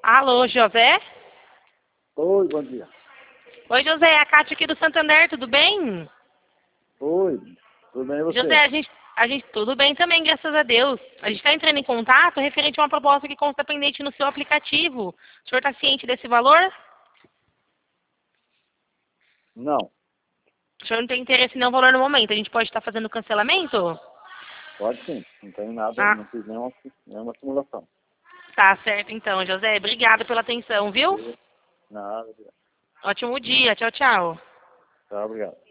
Alô, José? Oi, bom dia. Oi, José, é a Cátia aqui do Santander, tudo bem? Oi, tudo bem e José, você? a gente, tudo bem também, graças a Deus. A gente está entrando em contato referente a uma proposta que consta pendente no seu aplicativo. O senhor está ciente desse valor? Não, O senhor não tem interesse em nenhum valor no momento. A gente pode estar fazendo cancelamento? pode sim. Não tenho nada, Ah, não fiz nenhuma simulação. tá certo então, José. Obrigada pela atenção, viu? Nada, Ótimo dia. Tchau, tchau. tá, obrigado.